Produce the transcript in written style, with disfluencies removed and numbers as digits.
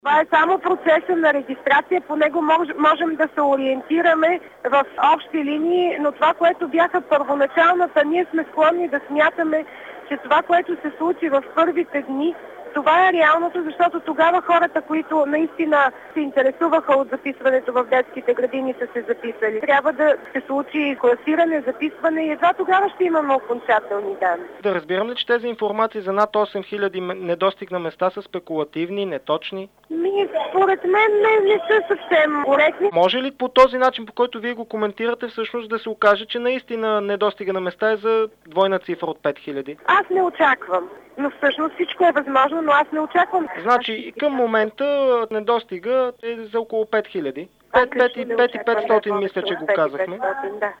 Това е само процеса на регистрация, по него можем да се ориентираме в общи линии, но това, което бяха първоначалната, ние сме склонни да смятаме, че това, което се случи в първите дни, това е реалното, защото тогава хората, които наистина се интересуваха от записването в детските градини, са се записали. Трябва да се случи класиране, записване и едва тогава ще имаме окончателни данни. Да разбирам ли, че тези информации за над 8000 недостиг на места са спекулативни, неточни? Според мен не са съвсем коректни. Може ли по този начин, по който вие го коментирате, всъщност да се окаже, че наистина недостига на места е за двойна цифра от 5000? Аз не очаквам. Но всъщност всичко е възможно, но аз не очаквам. Значи към момента недостига е за около 5000. 5500 мисля, че го казахме. Да.